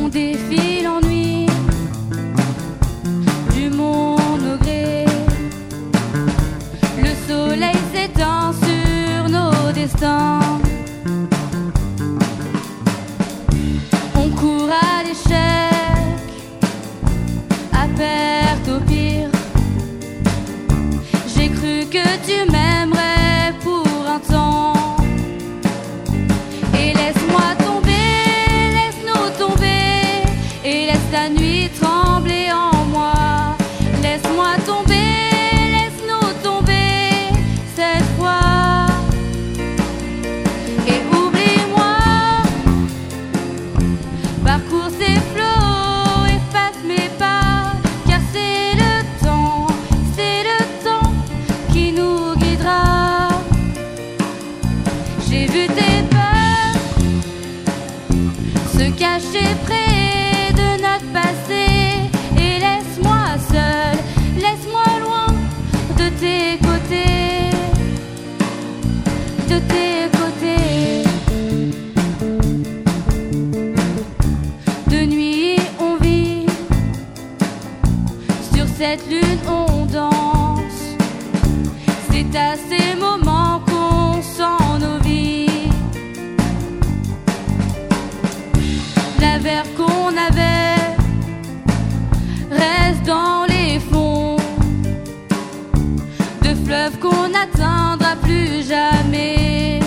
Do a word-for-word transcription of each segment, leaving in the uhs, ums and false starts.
défie l'ennui du monde au gré. Le soleil s'étend sur nos destins. On court à l'échec, à perte au pire. J'ai cru que tu m'aimerais pour un temps. Et laisse-moi tomber, laisse-nous tomber, et laisse la nuit trembler en moi. Laisse-moi tomber, laisse-nous tomber cette fois. Et oublie-moi, parcours ces flots, efface mes pas, car c'est le temps, c'est le temps qui nous guidera. J'ai vu tes peurs se cacher près de notre passé. Et laisse-moi seul, laisse-moi loin de tes côtés, de tes côtés. De nuit on vit, sur cette lune on danse. C'est à ces moments qu'on sent nos vies. La verve qu'on avait reste dans les fonds de fleuves qu'on n'atteindra plus jamais.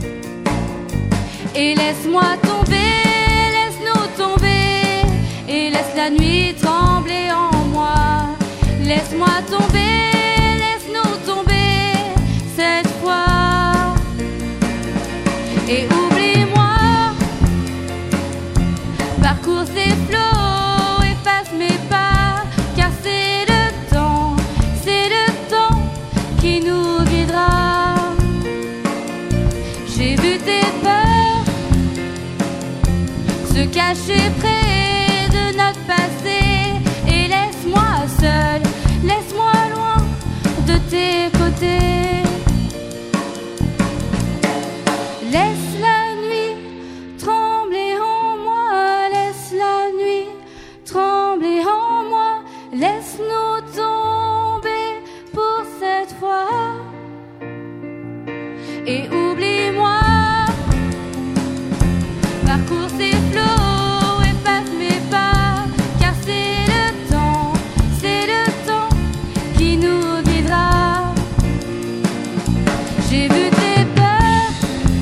Et laisse-moi tomber, laisse-nous tomber, et laisse la nuit trembler en moi. Laisse-moi tomber, laisse-nous tomber cette fois. Et oublie-moi, parcours ces flots, efface mes pas, car c'est le temps, c'est le temps qui nous guidera. J'ai vu tes peurs se cacher près de notre passé. Et laisse-moi seul, laisse-moi loin de tes côtés. Laisse la nuit trembler en moi, laisse la nuit trembler en moi. Laisse-nous tomber pour cette fois. Et oublie-moi, parcours ces flots, efface mes pas, car c'est le temps, c'est le temps qui nous guidera. J'ai vu tes peurs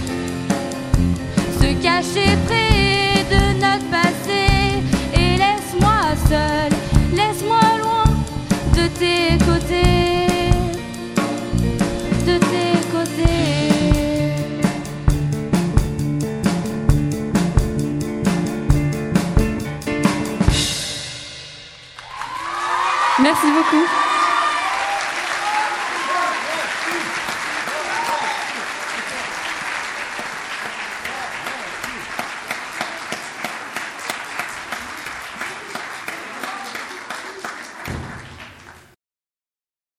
se cacher près de notre passé. Et laisse-moi seul, laisse-moi loin de tes côtés, de tes côtés. Merci beaucoup.